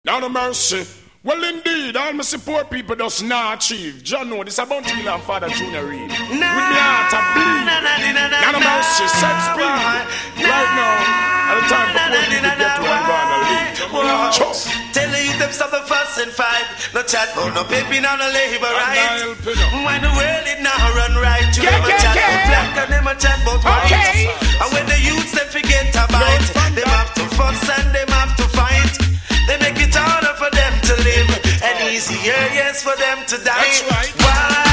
Now no mercy. Well, indeed, all my support people does not achieve. John know this about Hill and Father Junior Reid. With me heart to bleed. Now no mercy, set speed. Right now, at the time for poor people get to one going to lead. Tell you them stop the fuss and fight. No chat, no baby, no labor right. When the world it now run right, you them a chat about black and them a chat about white. And when the youths them forget to bite, them have to fuss and them have to fight. They make it harder for them to live and easier, yes, for them to die. That's right. Why?